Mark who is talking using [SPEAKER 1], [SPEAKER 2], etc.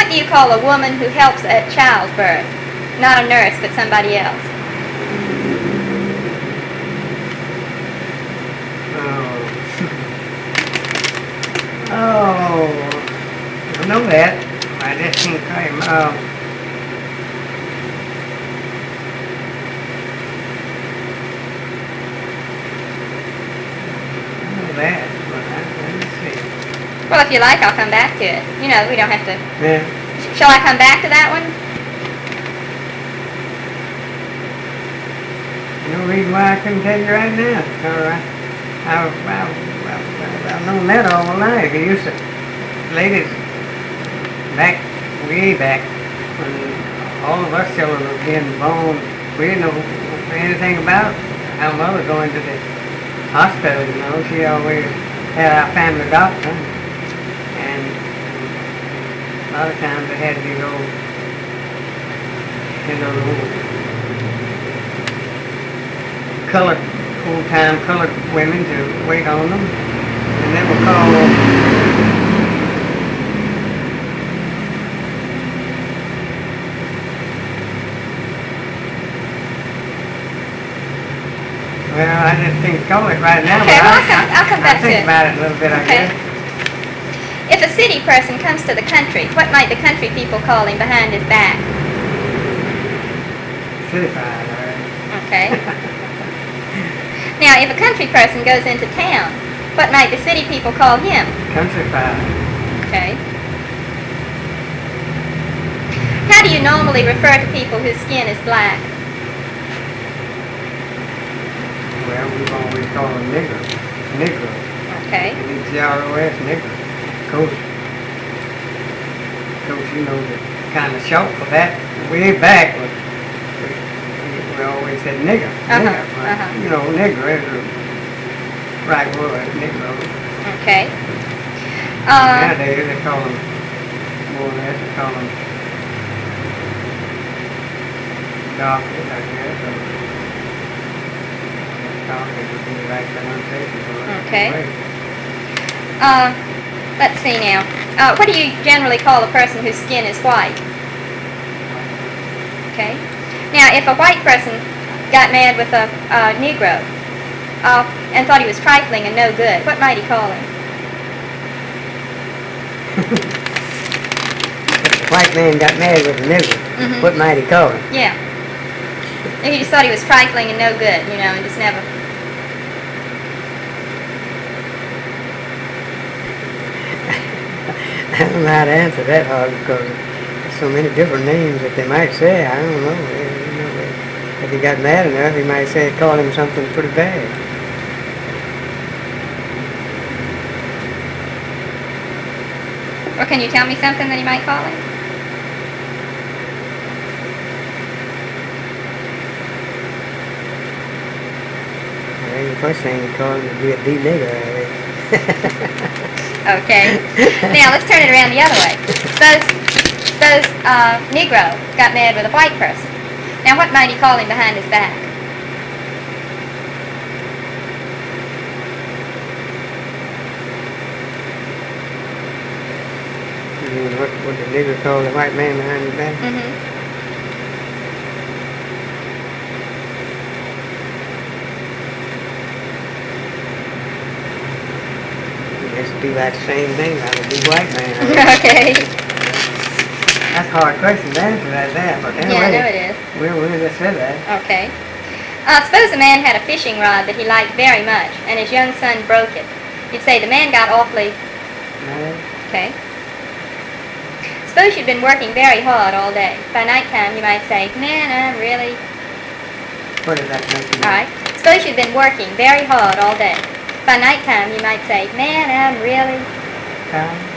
[SPEAKER 1] do you call a woman who helps at childbirth? Not a nurse, but somebody else.
[SPEAKER 2] Oh, I know that. I just can't claim. I know that, but let me see.
[SPEAKER 1] Well, if you like, I'll come back to it. You know, we don't have to.
[SPEAKER 2] Yeah.
[SPEAKER 1] Shall I come back to that one?
[SPEAKER 2] No reason why I couldn't tell you right now. All right. I've known that all my life. It used to, ladies, way back, when all of us children were being born, we didn't know anything about how mother going to the hospital, you know. She always had our family doctor, and a lot of times they had these old, old-time colored women to wait on them, and they were called, well, I just can't call it right now,
[SPEAKER 1] Okay,
[SPEAKER 2] but
[SPEAKER 1] well, I'll come back to
[SPEAKER 2] think
[SPEAKER 1] it.
[SPEAKER 2] about it a little bit, I
[SPEAKER 1] Okay.
[SPEAKER 2] guess.
[SPEAKER 1] If a city person comes to the country, what might the country people call him behind his back?
[SPEAKER 2] Certified, all right.
[SPEAKER 1] Okay. Now, if a country person goes into town, what might the city people call him?
[SPEAKER 2] Countrified.
[SPEAKER 1] Okay. How do you normally refer to people whose skin is black?
[SPEAKER 2] Well, we've always called them niggers. Negro.
[SPEAKER 1] Okay.
[SPEAKER 2] N-E-G-R-O-S, nigger. Coach, you know, the kind of short for that way back was, we always said nigger. Nigger. But, you know, nigger is the right word, negro.
[SPEAKER 1] Okay.
[SPEAKER 2] Nowadays they call them, more or less, they call them darkies, I guess, or darkies would be the right pronunciation for it.
[SPEAKER 1] Okay. Let's see now. What do you generally call a person whose skin is white? Okay. Now, if a white person got mad with a Negro and thought he was trifling and no good, what might he call him?
[SPEAKER 2] If a white man got mad with a nigger, what might he call him?
[SPEAKER 1] Yeah. If he just thought he was trifling and no good, you know, and just never...
[SPEAKER 2] I don't know how to answer that hard because there's so many different names that they might say. I don't know. You know, if he got mad enough, he might say, call him something pretty bad.
[SPEAKER 1] Or can you tell me something that he might call him?
[SPEAKER 2] Well, the first thing he called him would be a D-nigger, I think.
[SPEAKER 1] Okay. Now, let's turn it around the other way. Suppose Negro got mad with a white person. Now, what might he call him behind his back?
[SPEAKER 2] You mean what the nigger called the white man behind his back? It'd be like the same thing, like a big white man.
[SPEAKER 1] Okay.
[SPEAKER 2] That's a hard question to answer like that, but anyway.
[SPEAKER 1] Yeah, I know it is.
[SPEAKER 2] We'll just say that.
[SPEAKER 1] Okay. Suppose a man had a fishing rod that he liked very much, and his young son broke it. You'd say the man got awfully...
[SPEAKER 2] Mad?
[SPEAKER 1] Okay. Suppose you'd been working very hard all day. By nighttime, you might say, man, I'm really...
[SPEAKER 2] What does that make you?
[SPEAKER 1] All right. Suppose you'd been working very hard all day. By nighttime, you might say, man, I'm really...
[SPEAKER 2] Tired?